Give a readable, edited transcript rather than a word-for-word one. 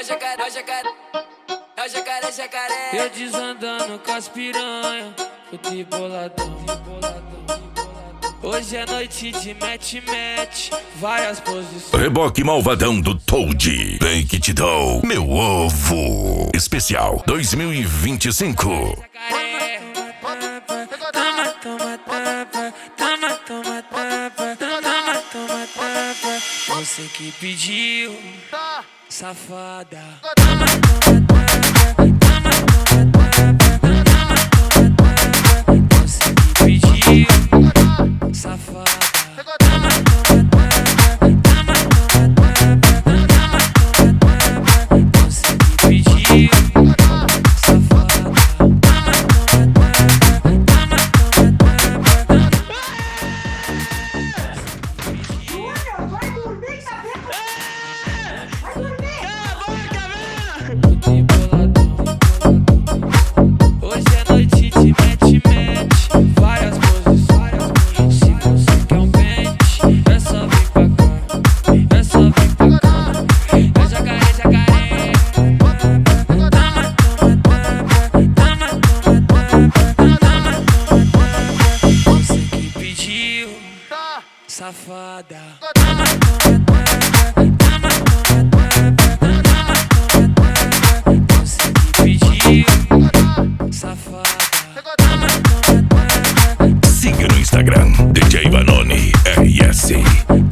jacaré. Eu desandando com as piranha, fui boladão. Hoje é noite de match, várias posições. Reboque malvadão do Toad. Bem que te dou, meu ovo. Especial 2025. Você que pediu, safada. Você que pediu, safada. Você que pediu, safada. Vai dormir, Hoje é noite de match, várias posições. Se você quer um pente, é só vir pra cá, é só vir pra cá. É jacaré. Você que pediu, safada. Você que pediu, safada. Siga no Instagram, DJ Vanoni RS.